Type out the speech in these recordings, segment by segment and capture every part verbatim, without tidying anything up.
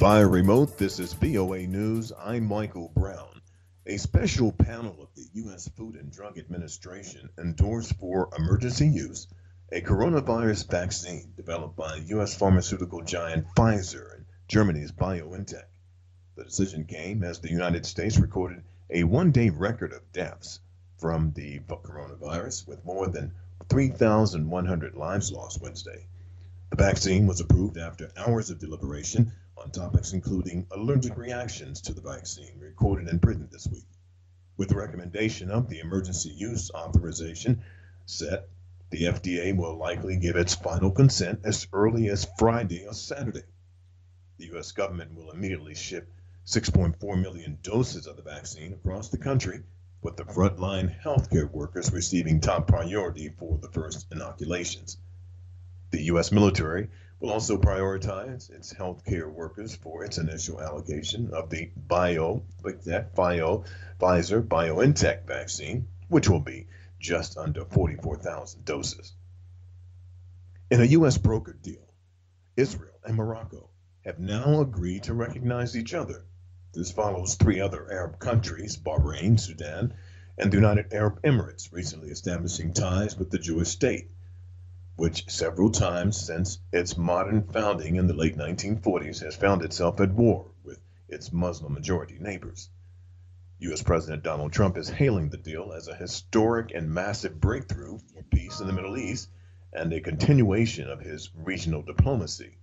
Via remote, this is V O A News. I'm Michael Brown. A special panel of the U S Food and Drug Administration endorsed for emergency use a coronavirus vaccine developed by U S pharmaceutical giant Pfizer and Germany's BioNTech. The decision came as the United States recorded a one-day record of deaths from the coronavirus, with more than three thousand one hundred lives lost Wednesday. The vaccine was approved after hours of deliberation on topics including allergic reactions to the vaccine recorded in Britain this week. With the recommendation of the emergency use authorization set, the F D A will likely give its final consent as early as Friday or Saturday. The U S government will immediately ship six point four million doses of the vaccine across the country, with the frontline healthcare workers receiving top priority for the first inoculations. The U S military will also prioritize its healthcare workers for its initial allocation of the Bio, Bio, Pfizer BioNTech vaccine, which will be just under forty-four thousand doses. In a U S brokered deal, Israel and Morocco have now agreed to recognize each other. This follows three other Arab countries, Bahrain, Sudan, and the United Arab Emirates, recently establishing ties with the Jewish state, which several times since its modern founding in the late nineteen forties has found itself at war with its Muslim-majority neighbors. U S President Donald Trump is hailing the deal as a historic and massive breakthrough for peace in the Middle East and a continuation of his regional diplomacy,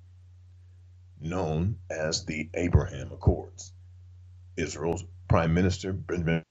known as the Abraham Accords. Israel's Prime Minister Benjamin